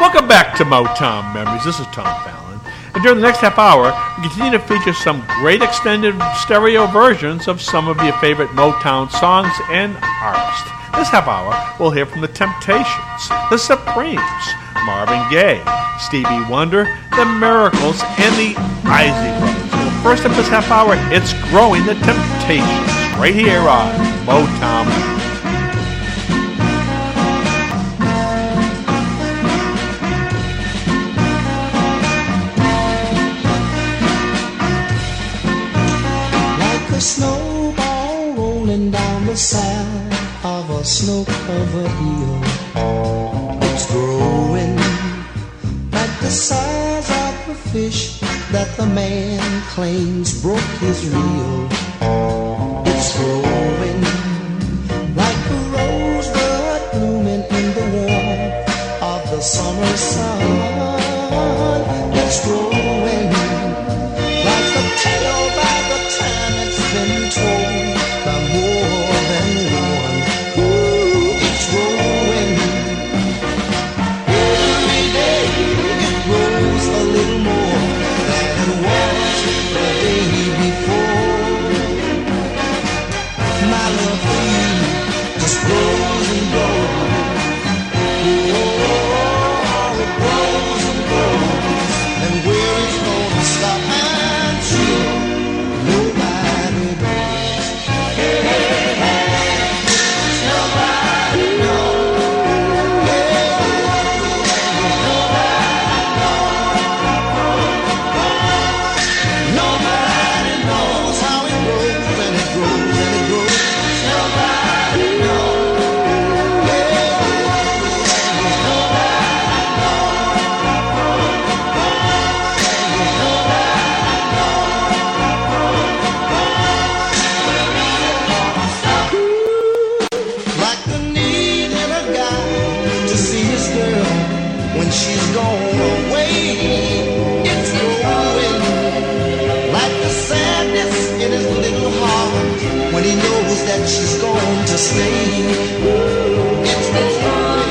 Welcome back to Motown Memories. This is Tom Fallon. And during the next half hour, we continue to feature some great extended stereo versions of some of your favorite Motown songs and artists. This half hour, we'll hear from the Temptations, the Supremes, Marvin Gaye, Stevie Wonder, the Miracles, and the Isley Brothers. Well, first up this half hour, it's Growing the Temptations, right here on Motown Memories. A snowball rolling down the side of a snow-covered hill. It's growing like the size of a fish that the man claims broke his reel. It's growing like a rosebud blooming in the warmth of the summer sun. It's growing like a tale by the time it's been told by more than one. Ooh, it's growing. Every day it grows a little more than it was the day before. My love for you just grows and grows. Oh, it grows and grows. And where it's gonna stop, I'm sure nobody knows. Hey, hey, hey, nobody knows. Hey, nobody knows how it grows and it grows and it grows. Nobody knows. Hey, like the need in a guy to see his girl when she's gone away. It's growing like the sadness in his little heart when he knows that she's going to stay. It's growing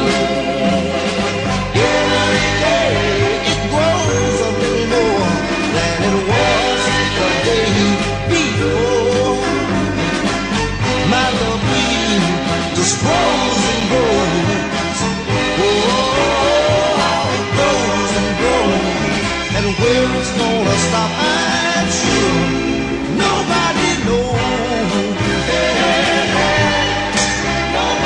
every day. It grows a little more than it was the day before. My love for you just grows and grows. Oh, how it grows and grows. And where it's gonna stop, I'm sure nobody knows. Hey, hey, hey.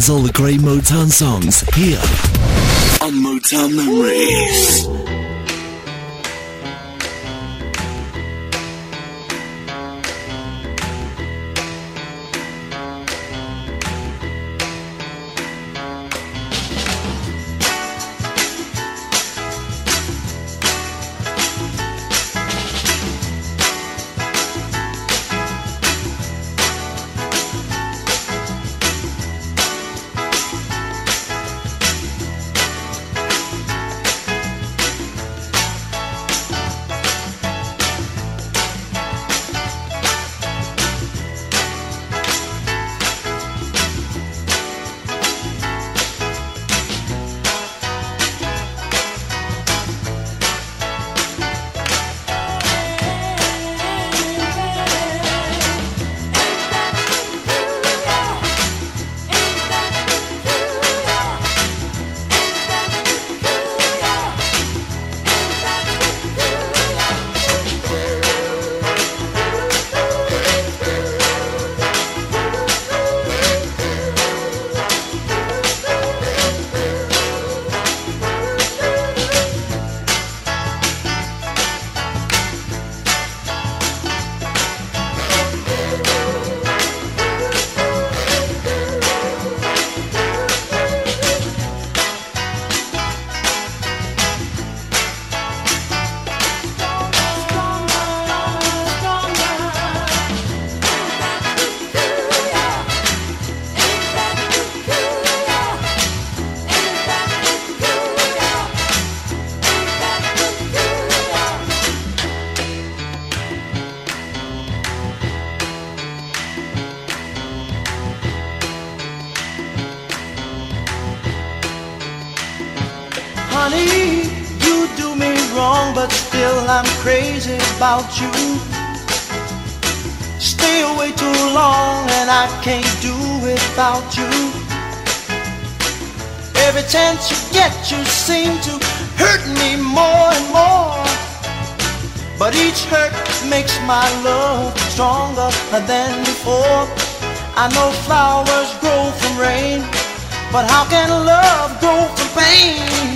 is all the great Motown songs here on Motown Memories. Honey, you do me wrong, but still I'm crazy about you. Stay away too long and I can't do without you. Every chance you get, you seem to hurt me more and more. But each hurt makes my love stronger than before. I know flowers grow from rain, but how can love grow from pain?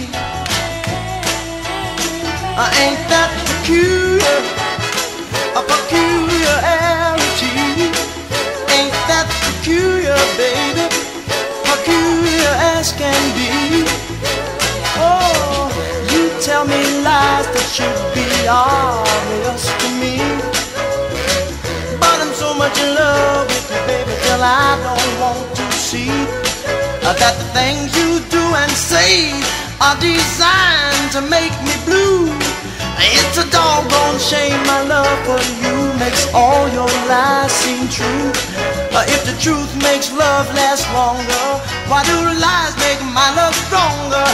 Ain't that peculiar, a peculiarity? Ain't that peculiar, baby, peculiar as can be? Oh, you tell me lies that should be obvious to me, but I'm so much in love with you, baby, till I don't want to see that the things you do and say are designed to make me blue. It's a doggone shame my love for you makes all your lies seem true. If the truth makes love last longer, why do lies make my love stronger?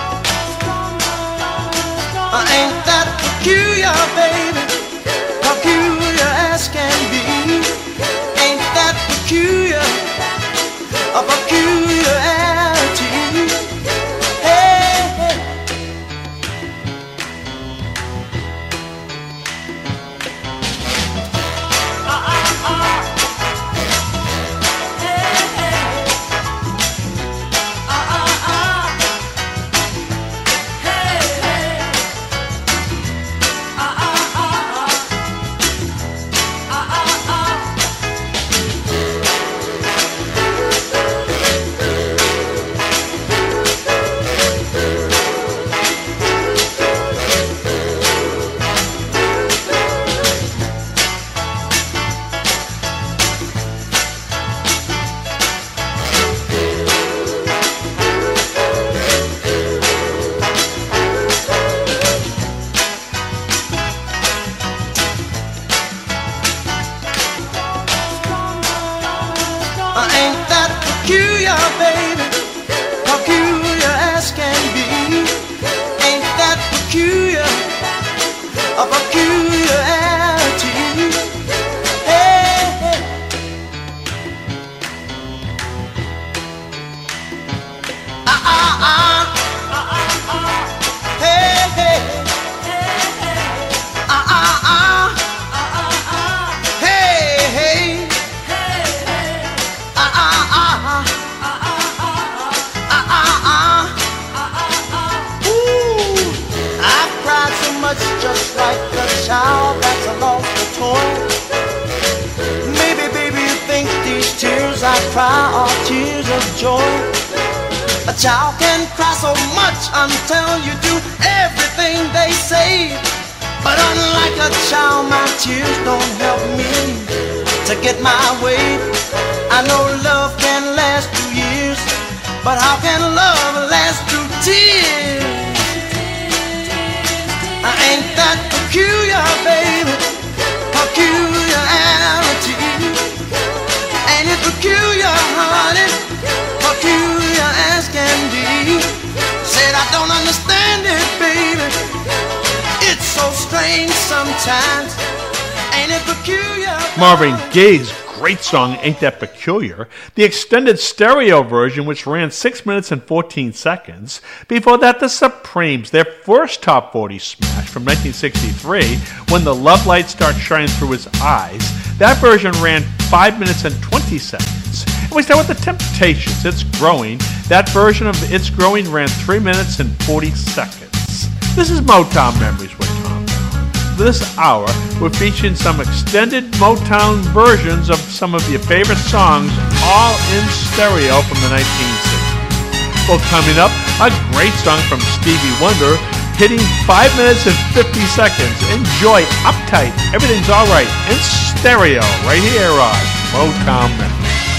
Ain't that peculiar, baby, peculiar as can be? Ain't that peculiar, a peculiarity? touch just like a child that's lost a toy. Maybe, baby, you think these tears I cry are tears of joy. A child can cry so much until you do everything they say. But unlike a child, my tears don't help me to get my way. I know love can last through years, but how can love last through tears? Ain't that peculiar, baby? Peculiarity. Ain't it peculiar, honey? Peculiar as can be. Said I don't understand it, baby. It's so strange sometimes. Ain't it peculiar? Marvin Gaye's great song, Ain't That Peculiar, the extended stereo version, which ran 6 minutes and 14 seconds. Before that, the Supremes, their first top 40 smash from 1963, When the Love Light Starts Shining Through His Eyes. That version ran 5 minutes and 20 seconds. And we start with the Temptations, It's Growing. That version of It's Growing ran 3 minutes and 40 seconds. This is Motown Memories with Tom. This hour, we're featuring some extended Motown versions of some of your favorite songs, all in stereo from the 1960s. Well, coming up, a great song from Stevie Wonder, hitting 5 minutes and 50 seconds. Enjoy Uptight, Everything's Alright, in stereo, right here on Motown Memories.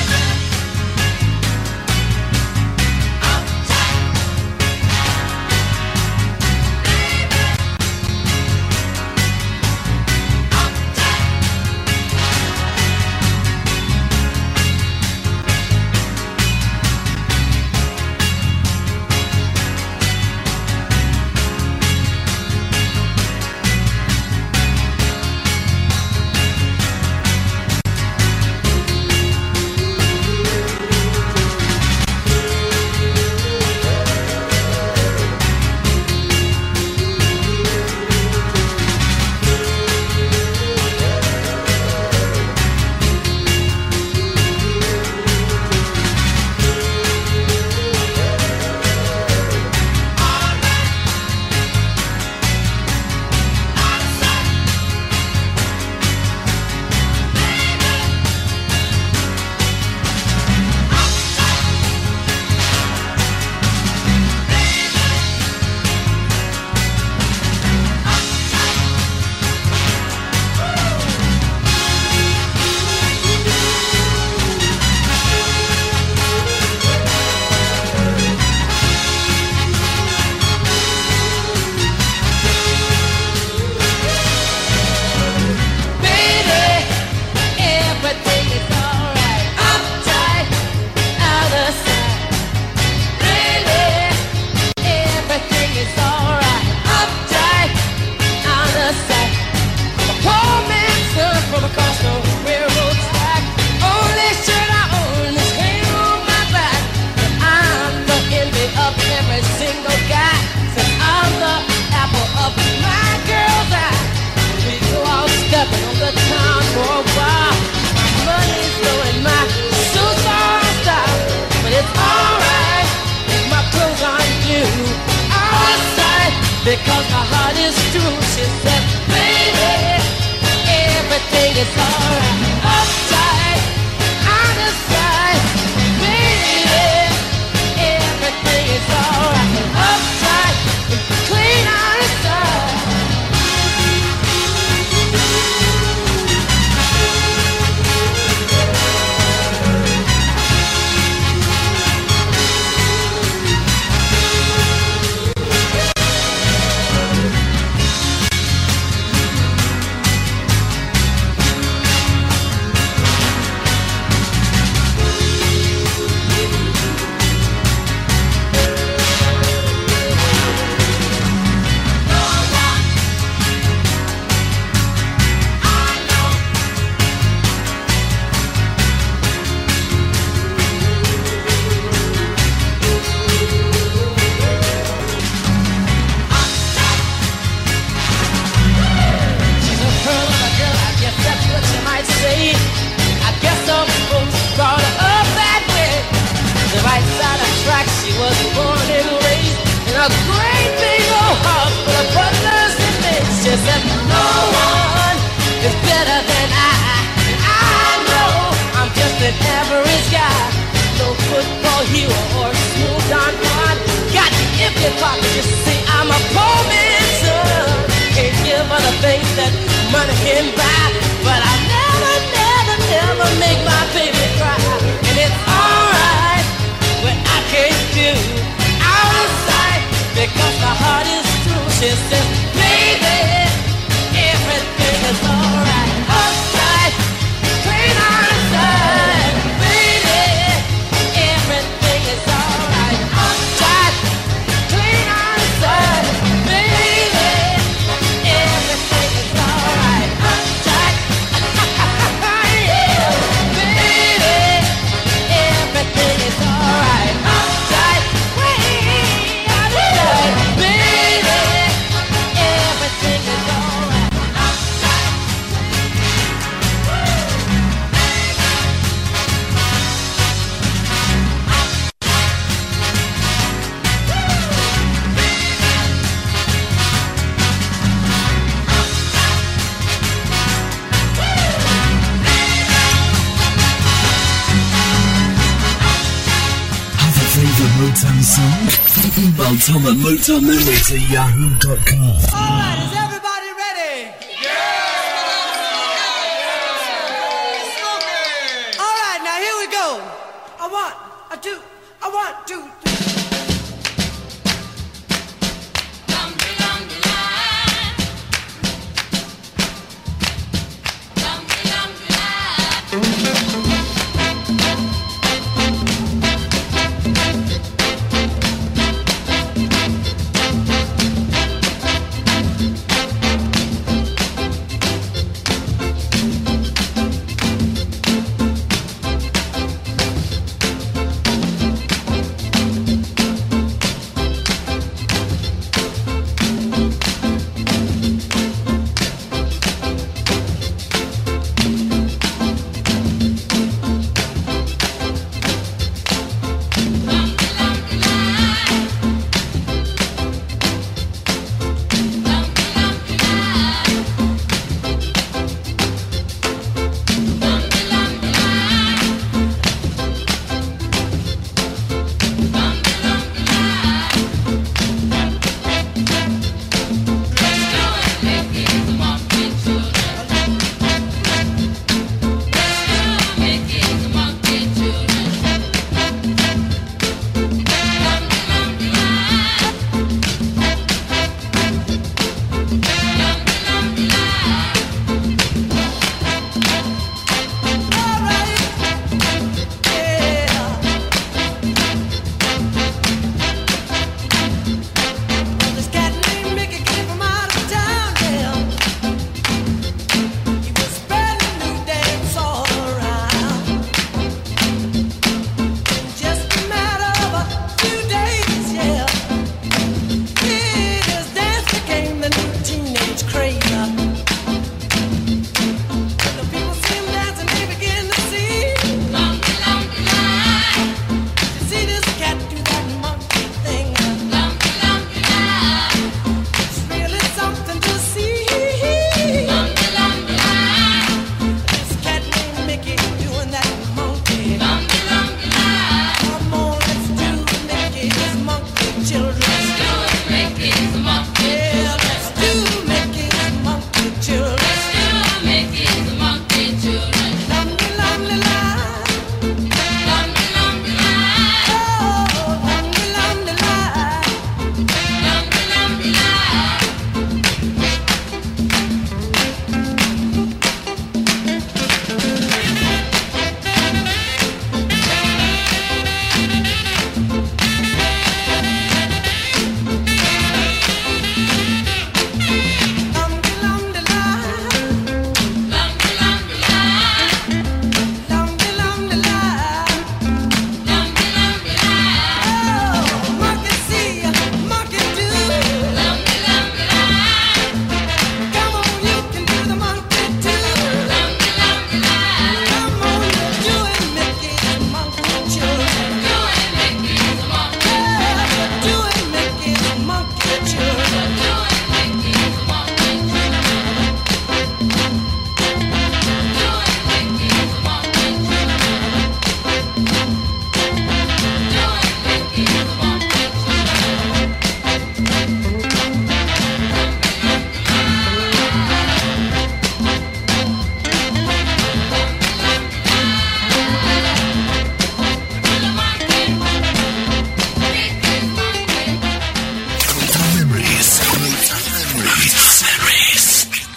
Because my heart is true, she said, baby, everything is alright. Uptight, on the side, baby, everything is alright. Uptight, clean on the side. an average guy, no football hero or smooth Don Juan. Got empty pockets, just see I'm a poor man's son. Can't give her the things that money can buy, but I never make my baby cry. And it's alright when I can't do out of sight, because the heart is true. She says, baby, everything is alright. Upside, clean outside, baby, everything is alright. Upside, clean outside, baby, everything is alright. Upside, yeah, baby, everything is alright. Upside, way outside, baby, everything is alright. Have a favourite Motown song? Email Tom at motownmemories@yahoo.com. Alright, is everybody ready? Alright, now here we go. I want, two, three.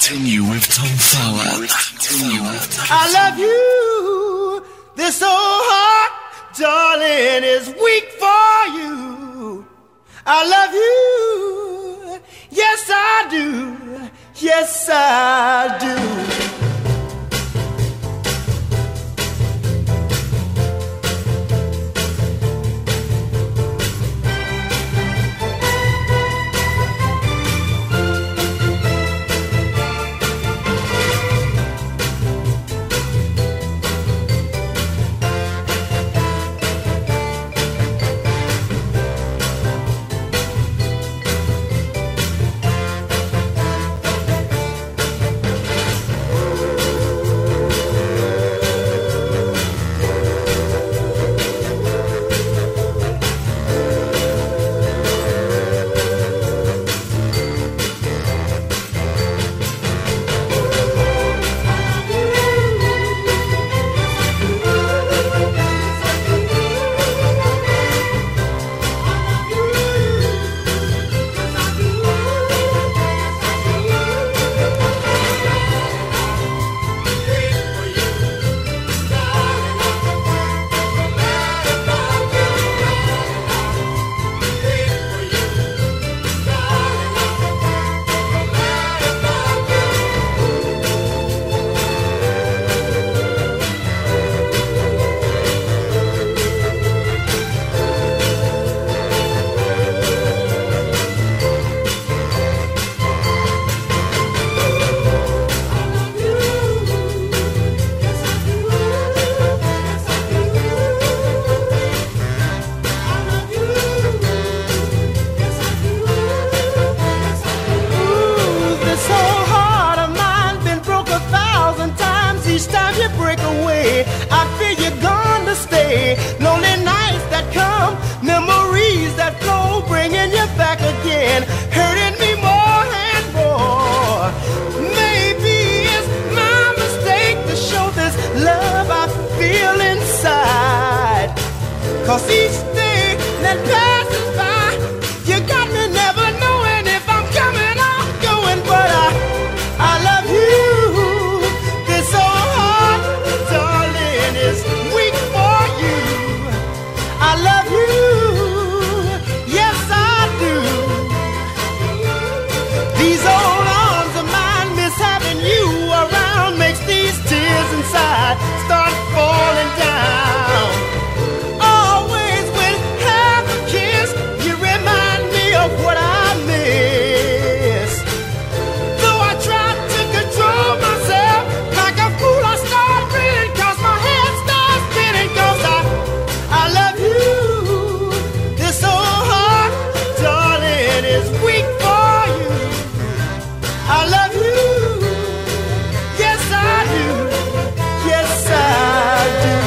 Continue with Tom Fowler. I love you. This old heart, darling, is weak for you. I love you. Yes, I do. Yes, I do. Cause each day that passes by, you got me never knowing if I'm coming or going. But I love you. This old heart, darling, is weak for you. I love you. Yes, I do. These old arms of mine miss having you around, makes these tears inside start falling down. What I miss. Though I try to control myself, like a fool I start breathing, cause my head starts spinning. Cause I love you. This old heart, darling, is weak for you. I love you. Yes, I do. Yes, I do.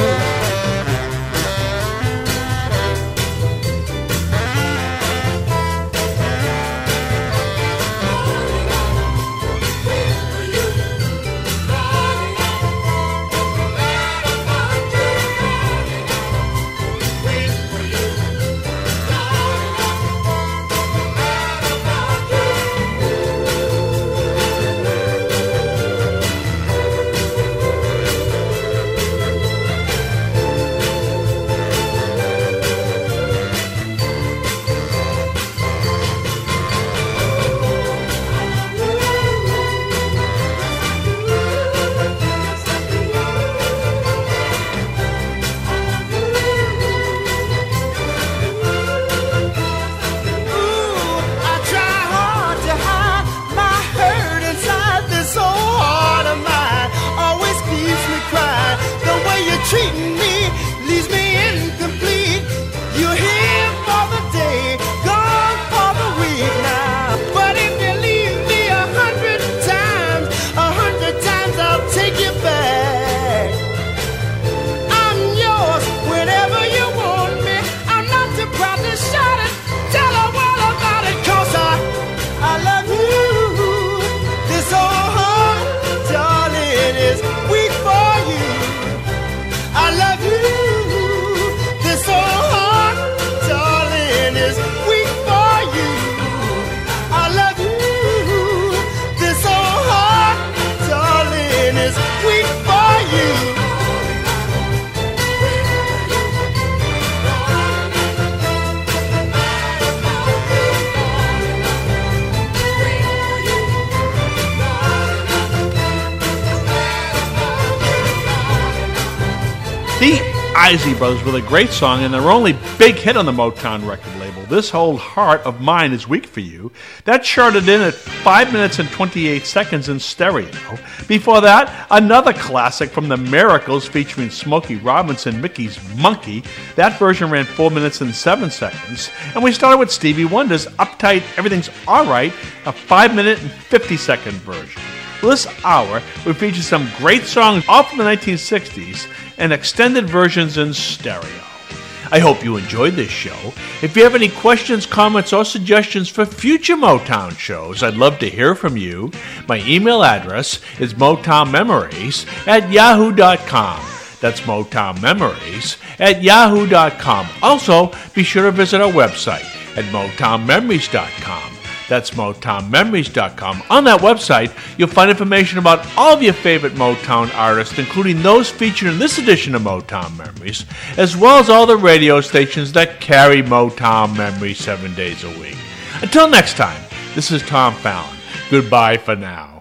The Isley Brothers with a great song and their only big hit on the Motown record label, This Old Heart of Mine Is Weak for You. That charted in at 5 minutes and 28 seconds in stereo. Before that, another classic from the Miracles featuring Smokey Robinson, Mickey's Monkey. That version ran 4 minutes and 7 seconds. And we started with Stevie Wonder's Uptight Everything's Alright, a 5 minute and 50 second version. Well, this hour, we feature some great songs all from the 1960s and extended versions in stereo. I hope you enjoyed this show. If you have any questions, comments, or suggestions for future Motown shows, I'd love to hear from you. My email address is motownmemories@yahoo.com. That's motownmemories@yahoo.com. Also, be sure to visit our website at motownmemories.com. That's motownmemories.com. On that website, you'll find information about all of your favorite Motown artists, including those featured in this edition of Motown Memories, as well as all the radio stations that carry Motown Memories 7 days a week. Until next time, this is Tom Fallon. Goodbye for now.